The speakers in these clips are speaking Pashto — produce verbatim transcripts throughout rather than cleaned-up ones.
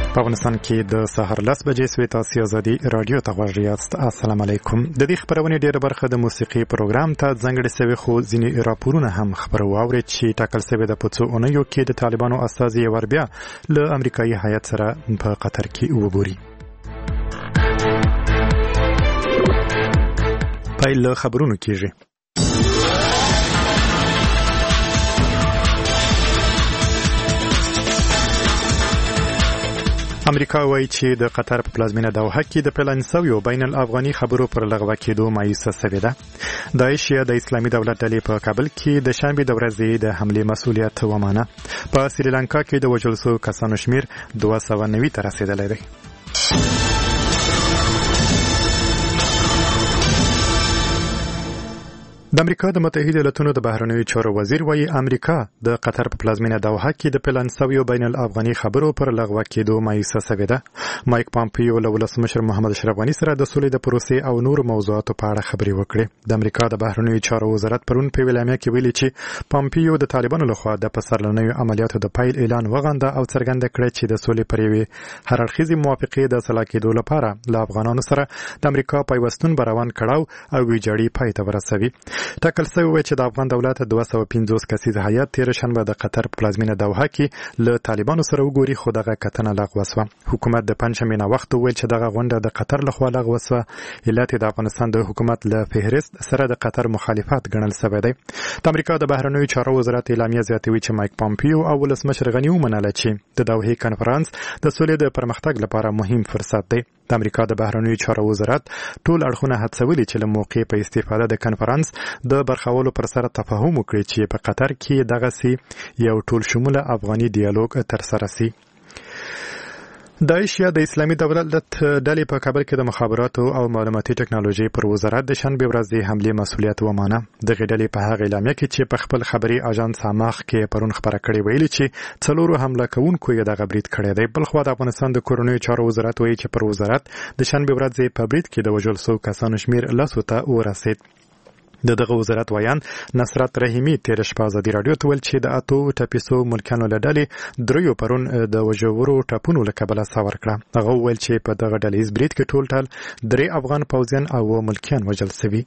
په افغانستان کې د سهار لس بجې سوي تاسو ازادي رادیو ته غوږ یاست. السلام علیکم. د دې خبرونې ډیره برخه د موسیقي پروګرام ته ځانګړې سوي خو ځینې راپورونه هم خبرو واوري چې ټاکل سوي د پڅو اونیو کې د طالبانو استازي ور بیا له امریکایي هیات سره په قطر کې وګوري. پایله خبرونه کیږي. امریکا وایي چې د قطر په پلازمینه دوحه کې د پلان شویو بین الافغاني خبرو پر لغوه کېدو مایوسه شوې ده. داعش یا د اسلامي دولت ډلې په کابل کې د شنبې د ورځې د حملې مسؤلیت ومانه. په سریلانکا کې د وژل شوو کسانو شمیر دوه سوه نوي ته رسیدلی دی. د امریکا د متحده ایالاتونو د بهرنیو چارو وزیر وایي امریکا د قطر په پلازمینه دوحه کې د پلان شویو بین الافغاني خبرو پر لغوه کېدو مایوسه شوې ده. مایک پامپیو له ولسمشر محمد اشرف غني سره د سولې د پروسې او نور موضوعاتو په اړه خبرې وکړې. د امریکا د بهرنیو چارو وزارت پرون په ویلامیا کې ویلي چې پامپیو د طالبانو لخوا د پسرلنیو عملیاتو د پیل اعلان وغنده او څرګنده کړ چې د سولې پر یوې هر اړخیزې موافقې د سلا کېدو لپاره له افغانانو سره د امریکا پیوستون روان کړاو او ویجاړي پای ته ورسوي. ټاکل شوی و چې د افغان دولت دوه سوه پنځوس کسیز هیات تیر شنبه د قطر په پلازمینه دوحه کې له طالبانو سره وګوري خو دغه کتنه لغوه شوه. حکومت د پنځمې نه وخت ویل چې دغه غونډه د قطر لخوا لغوه شوه. علت د افغانستان د حکومت له فهرست سره د قطر مخالفت ګڼل شوی دی. د امریکا د بهرنیو چارو وزارت اعلامیه زیاتوي چې مایک پامپیو او ولسمشر غني ومنله چې د دوحې کنفرانس د سولې د پرمختګ لپاره مهم فرصت دی. د امریکا د بهرنیو چارو وزارت ټول اړخونه هڅولي چې له موقع په استفاده د کنفرانس د برخولو پر سره تفاهم وکړي چې په قطر کې دغه سي یو ټول شموله افغاني ډیالوګ تر سره سي. داعش یا د اسلامي دولت ډلې په کابل کې د مخابراتو او معلوماتي ټکنالوژي پر وزارت د شنبې ورځې حملې مسؤلیت ومانه. دغه ډلې په هغه اعلامیه کې چې په خپل خبري اژانس ساماخ کې پرون خبره کړې ویلي چې څلورو حمله کوونکو یې دغه برید کړی دی. بل خو د افغانستان د کورنیو چارو وزارت وایي چې پر وزارت د شنبې ورځې په برید کې د وژل شوو کسانو شمیر لسو ته ورسید. د دغه وزارت ویان نصرت رحیمی تیر شپه ازادي رادیو ته ویل چې د اتو ټاپیسو ملکانو له ډلې دریو پرون د وژورو ټاپونو له کبله سوار کړه. هغه ویل چې په دغه ډلهیز برید کې ټول ټال درې افغان پوځیان او ملکیان وژل شوي.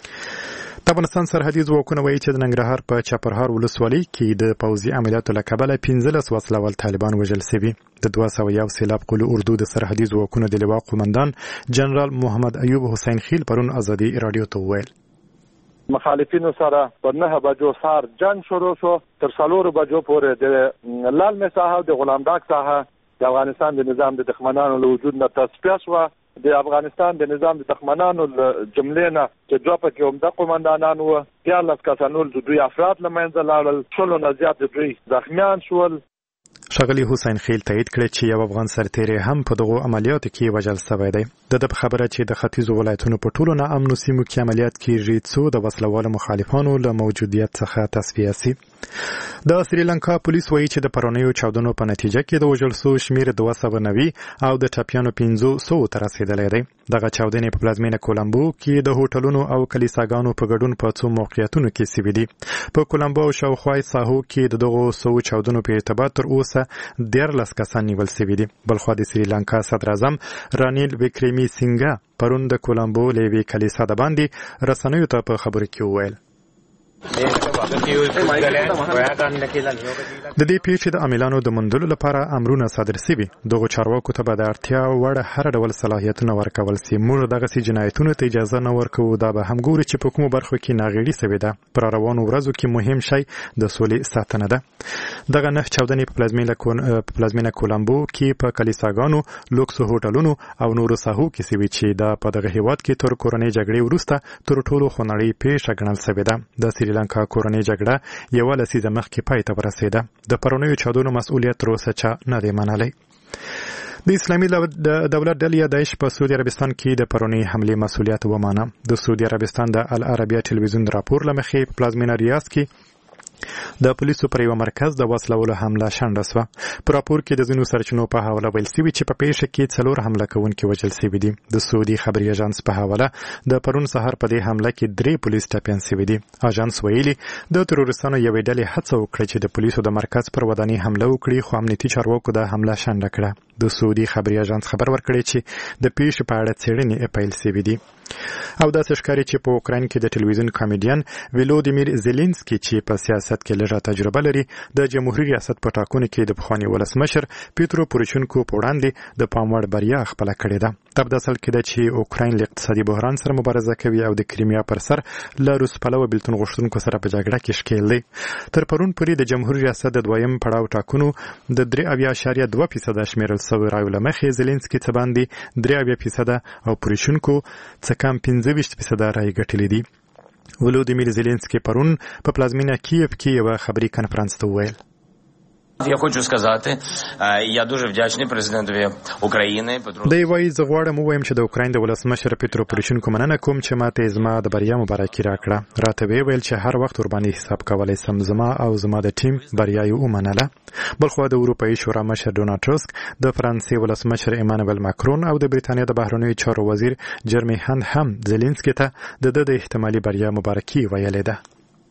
د افغانستان سرحدي ځواکونه وایي چې د ننګرهار په چپرهار ولسوالۍ کې د پوځي عملیاتو له کبله پنځلس وسله وال طالبان وژل شوي. د دوه سوه یو سیلاب قلو اردو د سرحدي ځواکونو د لواء قومندان جنرال محمد ایوب حسین خیل پرون ازادي رادیو ته وویل مخالفینو سره په نه بجو سار جنگ شروع شو تر څلورو بجو پورې د لالمې ساحه او د غلام ډاک ساحه د افغانستان د نظام د دښمنانو له وجود نه تصفیه شوه. د افغانستان د نظام د دښمنانو جملې نه چې دوه پکې عمده قومندانان وو دیارلس کسانو د دوی افراد له منځه لاړل. شلو نه زیات د دوی زخمیان شول. ښاغلي حسین خیل تایید کړی چې یو افغان سرتیری هم په دغو عملیاتو کې وژل شوی دی. د ده په خبره چې د ختیځو ولایتونو په ټولو ناامنو سیمو کې عملیات کېږي څو د وسلوالو مخالفانو له موجودیت څخه تصفیه سي. د سریلانکا پولیس وایي چې د پرونیو چاودنو په نتیجه کې د وژل شوو شمیر دوه سوه نوي او د ټپیانو پنځو سوو ته رسیدلی دی. دغه چاودنې په پلازمینه کولمبو کې د هوټلونو او کلیساګانو په ګډون په څو موقعیتونو کې شوي دي. په کولمبو او شاوخوا ساحو کې د دغو سوو چاودنو په ارتباط تر اوسه دیارلس کسان نیول شوي دي. بلخوا د سریلانکا صدر اعظم رانیل وکریمی سینګه پرون د کولمبو له یوې کلیسا د باندې رسنیو ته په خبرو کې وویل د دې پیښې د عاملانو د موندلو لپاره امرونه صادر شوي. دغو چارواکو ته به د اړتیا وړ هر ډول صلاحیتونه ورکول شي. موږ دغسې جنایتونو ته اجازه نه ورکوو. دا به هم ګورو چې په کومو برخو کې ناغېړي شوې ده. پر روانو ورځو کې مهم شی د سولې ساتنه ده. دغه نه چاودنې په پلازمینه کولمبو کې په کلیساګانو، لوکسو هوټلونو او نورو ساحو کې شوي چې دا په دغه هېواد کې تر کورنۍ جګړې وروسته تر ټولو خونړۍ پیښه ګڼل شوې ده. د سریلانکا کورنۍ جګړه یوه لسیزه مخکې پای ته ورسېده. د پرونیو چاودنو مسؤلیت تر اوسه چا نه دی منلی. د اسلامي دولت ډلې داعش په سعودي عربستان کې د پرونی حملې مسؤلیت ومانه. د سعودي عربستان د العربیه ټلویزیون راپور له مخې په پلازمینه ریاض کې د پولیسو پر یو مرکز د وسلوالو حمله شنډه شوه. په راپور کې د ځینو سرچینو په حواله ویل شوي چې په پیښه کې څلور حمله کوونکي وژل شوي دي. د سعودي خبري اژانس په حواله د پرون سهار په دې حمله کې درې پولیس ټپیان شوي دي. اژانس ویلي د تروریستانو یوې ډلې هڅه وکړه چې د پولیسو د مرکز پر ودانۍ حمله وکړي، خو امنیتي چارواکو دا حمله شنډه کړه. د سعودي خبري اژانس خبر ورکړی چې د پیښې په اړه څېړنې پیل شوې دي. او داسې ښکاري چې په اوکراین کې د ټلویزیون کامیډین ولودیمیر زيلنسکي چې په سیاست کې لږه تجربه لري د جمهوریت ریاست په ټاکنو کې د پخواني ولسمشر پیترو پوروشینکو په وړاندې د پام وړ بریا خپله کړې ده. تب د اصل کې ده چې اوکراین له اقتصادي بحران سره مبارزه کوي او د کریمیا پر سر له روس پلوه بېلتون غوښتونکو سره په جګړه کې ښکېل دی. تر پرون پورې د جمهوریت ریاست د دویم پړاو ټاکنو د درې اویا اشاریه دوه فیصده شمیرل شوی رایو له مخې زيلنسکي څه باندې درې اویا فیصده او پوروشینکو څه کم پنځه ویشت فیصده رای ګټلې دي. ولودیمیر زيلنسکي پرون په پلازمینه کیف کې یو خبري کنفرانس ته وویل: Я хочу сказати, я дуже вдячний президентові України Петру. دی وایي زه غواړم ووایم چې د اوکراین د ولسمشر پیترو پوروشینکو مننه کوم چې ماته زما د بریا مبارکي راکړه. راته ویې ویل چې هر وخت ورباندې حساب کولی سم، زما او زما د ټیم بریا یې ومنله. بلخوا د اروپایي شورا مشر ډونالډ ټسک، د فرانسې ولسمشر ایمانوئل ماکرون او د بریتانیا د بهرنیو چارو وزیر جرمی هند هم زيلنسکي ته د ده د احتمالي بریا مبارکي ویلې ده.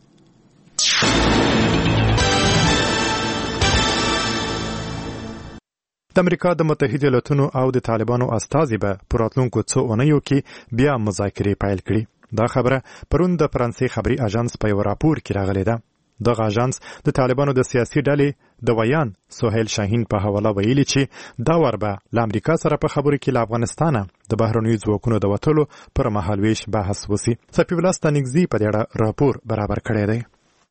د امریکا د متحده ایالاتونو او د طالبانو استازي به په راتلونکو څو اونیو کې بیا مذاکرې پیل کړي. دا خبره پرون د فرانسې خبري اژانس په یو راپور کې راغلې ده. دغه اژانس د طالبانو د سیاسي ډلې د ویان سهیل شاهین په حواله ویلي چې دا ور به له امریکا سره په خبرو کې له افغانستانه د بهرنیو ځواکونو د وتلو پر مهالویش بحث وسی. صفی الله ستانګزي په دې راپور برابر کړی دی.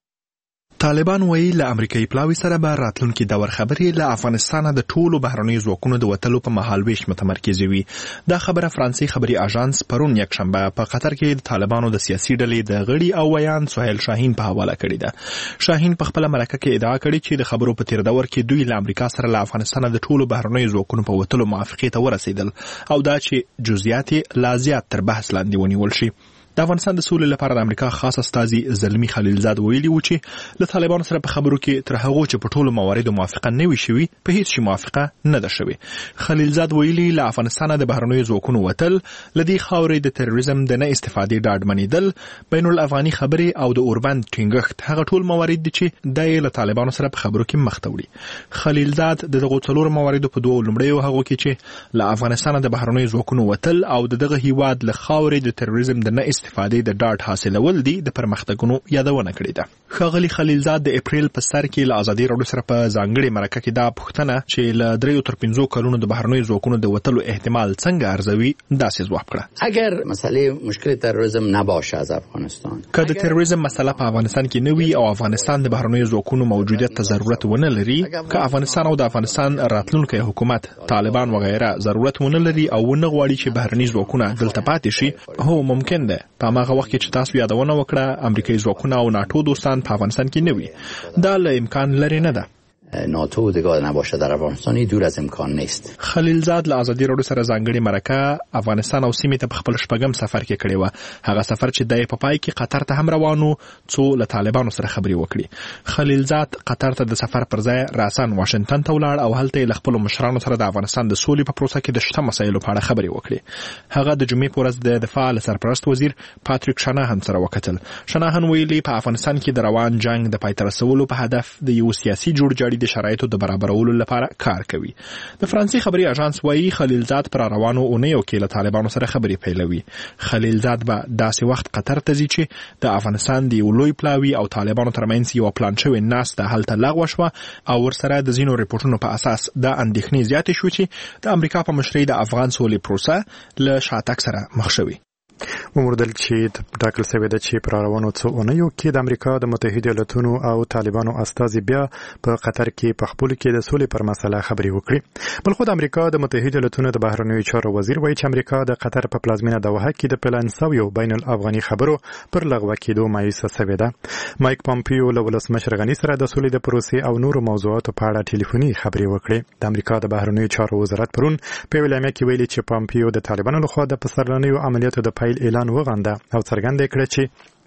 طالبان وایي له امریکایي پلاوي سره به راتلونکي دور خبرې له افغانستانه د ټولو بهرنیو ځواکونو د وتلو په مهالویش متمرکز وي. دا خبره فرانسې خبري اژانس پرون یکشنبه په قطر کې د طالبانو د سیاسي ډلې د غړي او ویان سهیل شاهین په حواله کړې ده. شاهین په خپل مرکه کې ادعا کړې چې د خبرو په تیر دور کې دوی له امریکا سره له افغانستانه د ټولو بهرنیو ځواکونو په وتلو موافقې ته ورسېدل او دا چې جزئیات لا زیات تر بحث لاندې ونیول شي. د افغانستان د سولې لپاره د امریکا خاص استازي زلمی خلیلزاد ویلي و چې له طالبانو سره په خبرو کې تر هغه چې په ټولو مواردو موافقه نه وي شوې، په هیڅ شي موافقه نه ده شوې. خلیلزاد ویلي له افغانستانه د بهرنیو ځواکونو وتل، له دې خاورې د تروریزم د نه استفادې ډاډ منیدل، بین الافغاني خبرې او د اوربند ټینګښت هغه ټول موارد دي چې د له طالبانو سره په خبرو کې مخ ته وړي. خلیلزاد د دغه څلور مواردو په دوه لومړیو هغو کې چې له افغانستانه د بهرنیو ځواکونو وتل او د دغه هیواد له خاورې د تروریزم د نه استفادې د ډاډ حاصلول دي د پرمختګونو یادونه کړې ده. ښاغلي خلیلزاد د اپریل په سر کې له ازادي راډیو سره په ځانګړې مرکه کې دا پوښتنه چې له دریو تر پنځو کلونو د بهرنیو ځواکونو د وتلو احتمال څنګه ارزوي داسې ځواب کړه: اگر مسئله مشکل تروریسم نباشه از افغانستان، که د تروریزم مسله په افغانستان کې نه وي او افغانستان د بهرنیو ځواکونو موجودیت ته ضرورت ونه لري، که افغانستان او د افغانستان راتلونکی حکومت طالبان وغیره ضرورت ونه لري او ونه غواړي چې بهرني ځواکونه دلته پاتې شي، هو ممکن ده په هغه وخت کې چې تاسو یادونه وکړه امریکایي ځواکونه او ناتو دوستان په افغانستان کې نه وي. دا له امکان لري نه ده. ناتو دیگه نباشه در افغانستان دور از امکان نیست. خلیلزاد له ازادي راډیو سره ځانګړې مرکه افغانستان او سیمې ته په خپل شپږم سفر کې کړی و. هغه سفر چې د په پای کې قطر ته هم روانو څو له طالبانو سره خبرې وکړي. خلیلزاد قطر ته د سفر پر ځای راسن واشنگټن ته ولاړ او هلته له خپل مشرانو سره د افغانستان د سولې په پروسه کې د شته مسایلو په اړه خبرې وکړي. هغه د جمعې په ورځ د دفاع سرپرست وزیر پاتریک شناهن سره وکتل. شناهن ویلي په افغانستان کې د روان جنگ د پای ته رسولو په هدف د یو سیاسي جوړجاړي د شرایطو د برابرولو لپاره کار کوي. د فرانسې خبري اژانس وایي خلیلزاد پر روانو اونیو کې له طالبانو سره خبرې پیلوي. خلیلزاد به داسې وخت قطر ته ځي چې د افغانستان د یو لوی پلاوي او طالبانو ترمنځ یو پلان شوی ناسته هلته لغوه شوه او ورسره د ځینو ریپورتونو په اساس د اندېښنې زیاتې شوې چې د امریکا په مشرۍ د افغان سولې پروسه له شاتګ سره مخ شوې. وموندل چې ټاکل شوې ده چې پر روانو څو اونیو کې د امریکا د متحده ایالاتونو او طالبانو استازي بیا په قطر کې په خپل کې د سولې پر مسله خبرې وکړي. بل خو د امریکا د متحده ایالاتونو د بهرنیو چارو وزیر وایي چې امریکا د قطر په پلازمینه دوحه کې د پلان سویو بین الافغاني خبرو پر لغوه کېدو مایوسه شوې ده. مایک پامپیو له ولسمشر غني سره د سولې د پروسې او نورو موضوعاتو په اړه ټلیفوني خبرې وکړې. د امریکا د بهرنیو چارو وزارت پرون په ویلامه کې ویلي چې پامپیو د طالبانو لخوا د پسرلنیو عملیاتو د پیل اعلان وغنده او څرګنده کړه چې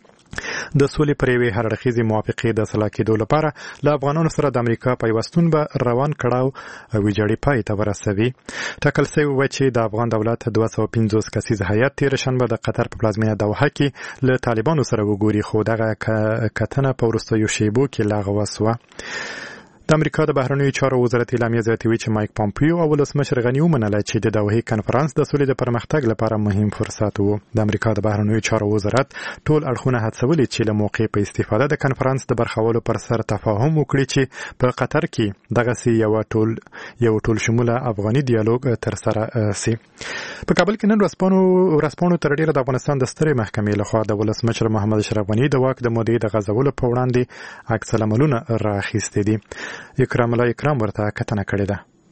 د سولې پر یوې هر اړخیزې موافقې د سلا کېدو لپاره له افغانانو سره د امریکا پیوستون به روان کړاو او ویجاړي پای ته ورسوي. ټاکل شوی و چې د افغان دولت دوه سوه پنځوس کسیز هیات تېره شنبه د قطر په پلازمینه دوحه کې له طالبانو سره وګوري، خو دغه کتنه په وروستیو شیبو کې لغوه شوه. د امریکا د بهرنیو چارو وزارت اعلامیه زیاتوي چې مایک پامپیو او ولسمشر غني ومنله چې د دوحې کنفرانس د سولې د پرمختګ لپاره مهم فرصت و. د امریکا د بهرنیو چارو وزارت ټول اړخونه هڅولي چې له موقع په استفاده د کنفرانس د برخولو پر سر تفاهم وکړي چې په قطر کې دغه سي یو ټول یو ټول شموله افغاني ډیالوګ تر سره سي. په کابل کې نن ورځپاڼو ورځپاڼو تر ډیره د افغانستان د سترې محکمې لخوا د ولسمشر محمد اشرف غني د واک د مودې د غځولو په وړاندې عکس العملونه راخیستي دي. اکرام الله اکرام ورته کتنه کړې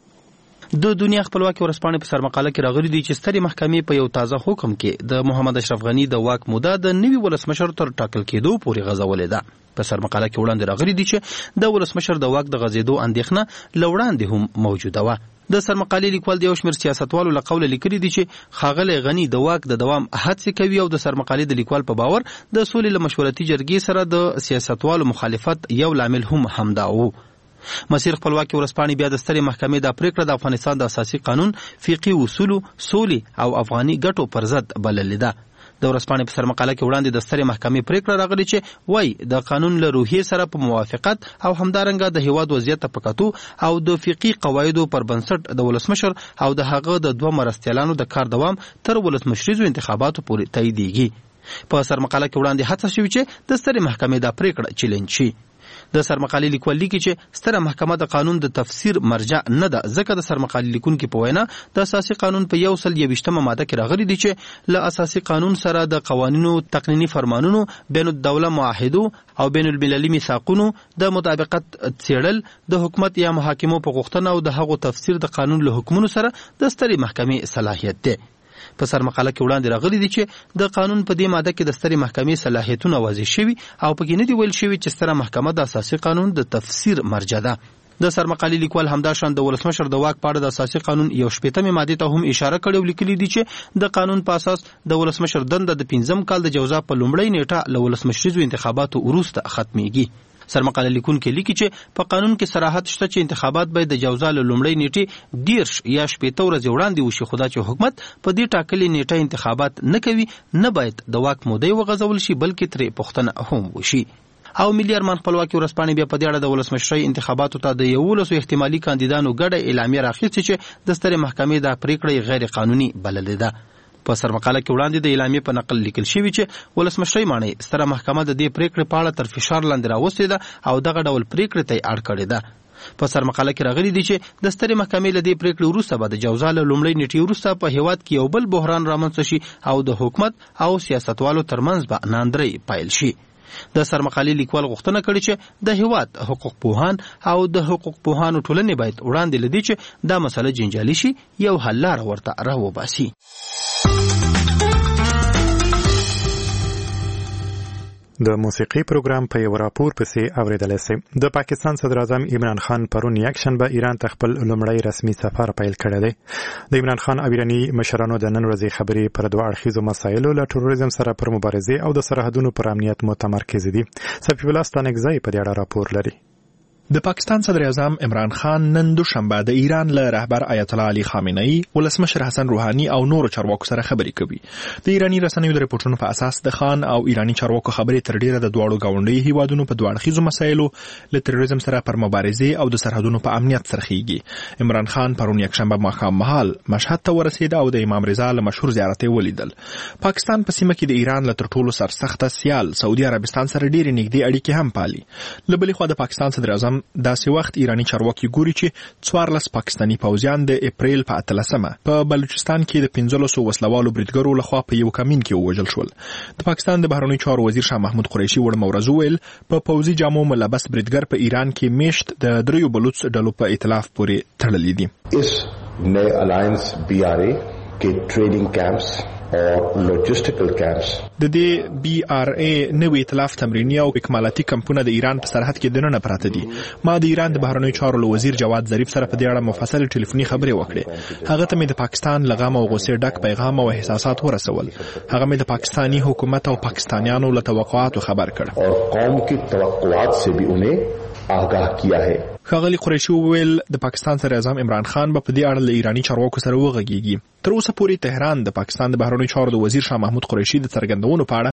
ده. د دنیا خپلواکي ورځپاڼې په سرمقاله کې راغلي دي چې سترې محکمې په یو تازه حکم کې د محمد اشرف غني د واک موده د نوي ولسمشر تر ټاکل کېدو پورې غځولې ده. په سرمقاله کې وړاندې راغلي دي چې د ولسمشر د واک د غځېدو اندېښنه له وړاندې هم موجوده وه. د سرمقالې لیکوال د یو شمېر سیاستوالو له قوله لیکلي دي چې ښاغلی غني د واک د دوام هڅې کوي او د سرمقالې د لیکوال په باور د سولې له مشورتي جرګې سره د سیاستوالو مخالفت یو لامل هم همدا و. مسیر خپلواکي ورځپاڼې بیا د سترې محکمې دا پریکړه د افغانستان د اساسي قانون، فقهي اصولو، سولې او افغاني ګټو پر ضد بللې ده. د ورځپاڼې په سرمقاله کې وړاندې د سترې محکمې پریکړه راغلې چې وایي د قانون له روحیې سره په موافقت او همدارنګه د هیواد وضعیت ته په کتو او د فقهي قواعدو پر بنسټ د ولسمشر او د هغه د دوه مرستیالانو د کار دوام تر ولسمشریزو انتخاباتو پورې تاییدېږي. په سرمقاله کې وړاندې هڅه شوې چې د سترې محکمې دا پریکړه چیلنج شي. د سرمقالې لیکوال لیکي چې ستره محکمه د قانون د تفسیر مرجع نه ده، ځکه د سرمقالې لیکونکي په وینا د اساسي قانون په یو سل یویشتمه ماده کې راغلي دي چې له اساسي قانون سره د قوانینو، تقنیني فرمانونو، بین الدوله معاهدو او بین المللي میثاقونو د مطابقت څېړل د حکومت یا محاکمو په غوښتنه او د هغو تفسیر د قانون له حکمونو سره د سترې محکمې صلاحیت دی. په سرمقاله کې وړاندې راغلي دي چې د قانون په دې ماده کې د سترې محکمې صلاحیتونه واضح شوي او پکې نه دي ویل شوي چې ستره محکمه د اساسي قانون د تفسیر مرجع ده. د سرمقالې لیکوال همداشان د ولسمشر د واک په اړه د اساسي قانون یو شپېتمې مادې ته هم اشاره کړې او لیکلي دي چې د قانون په اساس د ولسمشر دنده د پنځم کال د جوزا په لومړۍ نیټه له ولسمشریزو انتخاباتو وروسته ختمیږي. سرمقاله لیکونکي لیکي چې په قانون کې صراحت شته چې انتخابات باید د جوزا له لومړۍ نیټې دیرش یا شپېته ورځې وړاندې وشي، خو دا چې حکومت په دې ټاکلې نیټه انتخابات نه کوي، نه باید د واک موده وغځول شي بلکې ترې پوښتنه هم وشي. او ملي ارمان خپلواکي ورځپاڼې بیا په دې اړه د ولسمشرۍ انتخاباتو ته د یولسو احتمالي کاندیدانو ګډه اعلامیه راخیستې چې د سترې محکمې دا پریکړه غیر قانوني بللې ده. په سرمقاله کې وړاندې د اعلامیې په نقل لیکل شوي چې ولسمشرۍ ماڼۍ ستره محکمه د دې پریکړې په اړه تر فشار لاندې راوستې ده او دغه ډول پریکړې ته یې اړ کړې ده. په سرمقاله کې راغلي دي چې د سترې محکمې له دې پریکړې وروسته به د جوزا له لومړۍ نیټې وروسته په هیواد کې یو بل بحران رامنځته شي او د حکومت او سیاستوالو ترمنځ به ناندرۍ پیل شي. د سرمقالې لیکوال غوښتنه کړې چې د هیواد حقوق پوهان او د حقوق پوهانو ټولنې باید وړاندې لدی چې دا مسله جنجالي شي یو حل لاره ورته راوباسي. د موسیقي پروګرام په یو راپور پسې اوریدلی سئ. د پاکستان صدر اعظم عمران خان پرون یکشنبه ایران ته خپل لومړی رسمي سفر پیل کړی دی. د عمران خان او ایراني مشرانو د نن ورځې خبرې پر دوه اړخیزو مسایلو له تروریزم سره پر مبارزې او د سرحدونو پر امنیت متمرکز دي. صفي الله ستانکزی په دې اړه راپور لري. د پاکستان صدر اعظم عمران خان نن دوشنبه د ایران له رهبر آیت الله علي خامنه‌ای، ولسمشر حسن روحاني او نورو چارواکو سره خبرې کوي. د ایراني رسنیو د ریپورتونو په اساس د خان او ایراني چارواکو خبرې تر ډیره د دواړو ګاونډي هیوادونو په دوه اړخیزو مسایلو له تروریزم سره پر مبارزې او د سرحدونو په امنیت سره خېږي. عمران خان پرون یکشنبه ماښام مهال مشهد ته ورسېد او د امام رضا له مشهور زیارت یې ولیدل. پاکستان په سیمه کې د ایران له تر ټولو سرسخته سیال سعودي عربستان سره ډېرې نږدې اړیکې هم پالي. له بلې خوا د پاکستان صدر اعظم داسې وخت ایرانی چارواکي ګوري چې څوارلس پاکستانی پوځیان د اپریل په اتلسمه په بلوچستان کې د پنځلسو وسلوالو بریدګرو لخوا په یو کمین کې ووژل شول. د پاکستان د بهرنیو چارو وزیر شاه محمود قریشي وړ مورز وویل په پوځي جامو ملبس بریدګر په ایران کې میشت د دریو بلوچ ډلو په ائتلاف پورې تړلې دي. اس نئے الائنس بی آر اے کې ټریننګ کیمپس او لوجستیکل کیمپس د دې بی آر ای نوې ائتلاف تمرینی او اکمالاتي کمپونه د ایران په سرحد کې دننه پراته دي. ما د ایران د بهرنیو چارو وزیر جواد ظریف سره په دې اړه مفصل ټلیفوني خبرې وکړې. هغه ته مې د پاکستان لغم او غوسې ډک پیغام او احساسات ورسول. هغه مې د پاکستانی حکومت او پاکستانیانو له توقعاتو خبر کړ او قوم کی توقعات سے بھی انہیں آگاہ کیا ہے. ښاغلي قریشي وویل د پاکستان صدر اعظم عمران خان به په دې اړه له ایراني چارواکو سره وغږیږي. تر اوسه پورې تهران د پاکستان د بهرنیو چارو د وزیر شاه محمود قریشي د څرګندونو په اړه